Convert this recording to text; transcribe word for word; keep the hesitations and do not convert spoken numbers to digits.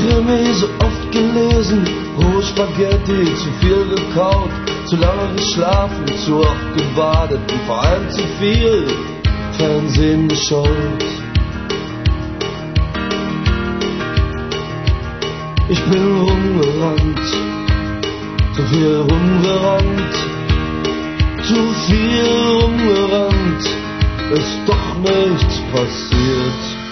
Krimi so oft gelesen, rohe Spaghetti, zu viel gekaut, zu lange geschlafen, zu oft gebadet und vor allem zu viel Fernsehen geschaut. Ich bin rumgerannt, zu viel rumgerannt, zu viel rumgerannt, ist doch nichts passiert.